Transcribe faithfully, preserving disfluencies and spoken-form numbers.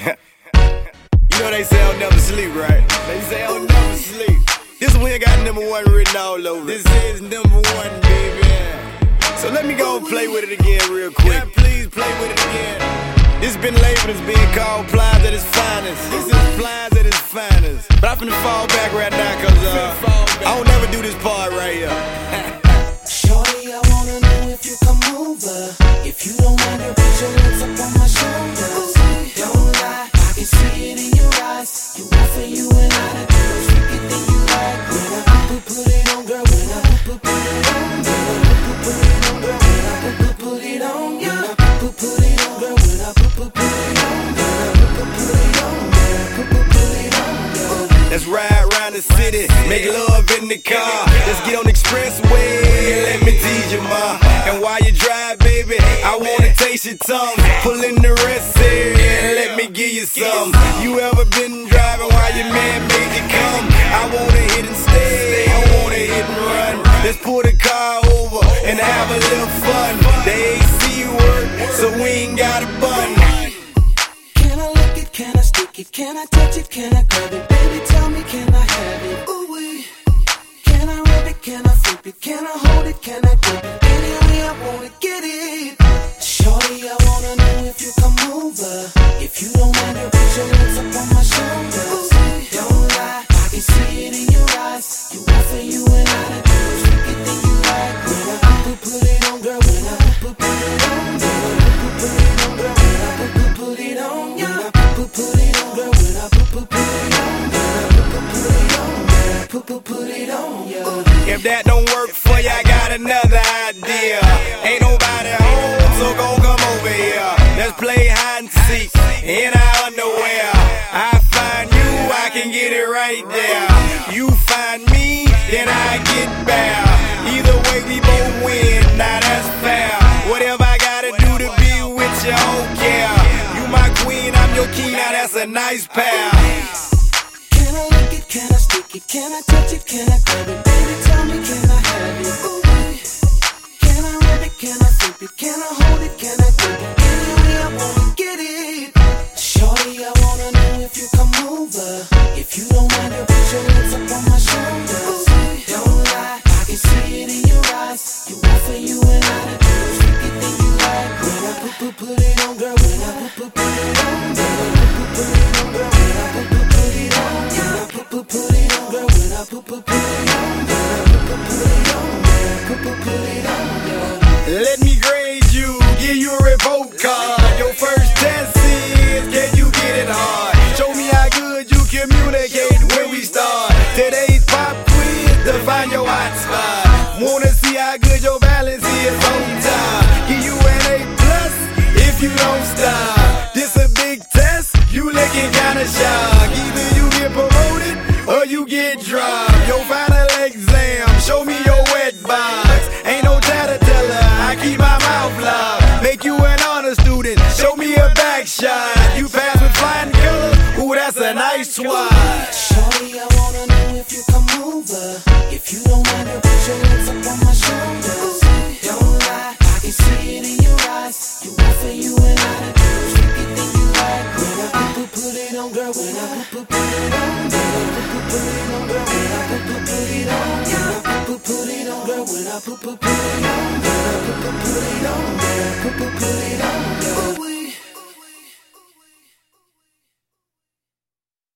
You know they say I'll never sleep, right? They say I'll never sleep. This one here got number one written all over. This is number one, baby. So let me go and play with it again real quick. Yeah, please play with it again. This been labeled as being called Plies at its finest. This is Plies at its finest. But I'm finna fall back right now, cause uh, I don't never do this part right here. Shorty, I wanna know if you come over. If you don't mind, girl, put your lips up on my shoulders. Don't lie, I can see it in your eyes. You want for you and I to do the freaky thing you like. When I put, put it on, girl, when I put, put it on. When I put, put it on, girl, when I put, put, put it on. When I put, put it on, girl, when I put, put, put it on. When I put, put, put it on, when I put, put, put it on. Let's ride around the city, make love in the car. Let's get on the expressway, let me tease you, ma. And while you drive, baby, I wanna taste your tongue. Pull in the rest here and let me give you some. You ever been driving while your man made you come? I wanna hit and stay, I wanna hit and run. Let's pull the car over and have a little fun. The A C work, so we ain't got a bun. Can I lick it, can I stick it, can I touch it, can I grab it? Baby, tell me, can I have it? Ooh wee. Can I rub it, can I flip it, can I hold it, can I grip it? Any way I wanna get it. Shorty, I wanna know if you come over. If you don't mind, girl, put your lips up on my shoulders. Don't lie, I can see it in your eyes. You want for you and I to do the freaky thing you like. When I put, put it on, girl, when I put, put it on. When I put, put it on, girl, when I put, put, put it on. When I put, put it on, girl, when I put, put, put it on. When I put, put it on, when I put, put, put it on, yeah. If that don't work for you, I got another idea. Ain't nobody home, so gon' come over here. Let's play hide and seek in our underwear. I find you, I can get it right there. You find me, then I get bare. Either way, we both win, now that's fair. Whatever I gotta do to be with you, I don't care. You my queen, I'm your king, now that's a nice pair. Can I lick it, can I stick it, can I touch it, can I grab it? Baby, tell me, can I have it? Ooh, can I rub it, can I flip it, can I hold it, can I grip it? Any way I wanna get it. Shorty, I wanna know if you come over. If you don't mind, girl, put your lips up on my shoulders. Don't lie, I can see it in your eyes. You want for you and I to do the freaky thing you like. When I put, put, put it on, girl, when I put, put, put it on. When I put, put, put it on, girl, when I put, put, put it on. When I put, put, put it on, girl, when I put, put, put it on. When I put, put, put it on, when I put, put, put it on, yeah. Let me grade you, give you a report card. Your first test is, can you get it hard? Show me how good you communicate when we start. Today's pop quiz, define your hot spot. Wanna see how good your balance is on time. Give you an A plus if you don't stop. This a big test, you looking kinda shocked. Either you get promoted or you get dropped. Your final exam, show me your wet box. Ain't no tattletale, I keep my mouth locked. Make you an honor student, show me a back shot. You pass with flying colors, ooh, that's a nice swat. Shorty, I wanna know if you come over. If you don't mind, girl, put your lips up on my shoulders. Don't lie, I can see it in your eyes. You want for you and I to do the freaky thing you like. When I put, put, put it on, girl, when I put, put, put it on. When I put, put, put it on, girl, when I put, put, put it on. When I put, put, put it on, girl, when I put, put, put it on. When I put, put, put it on, when I put, put, put it on, yeah.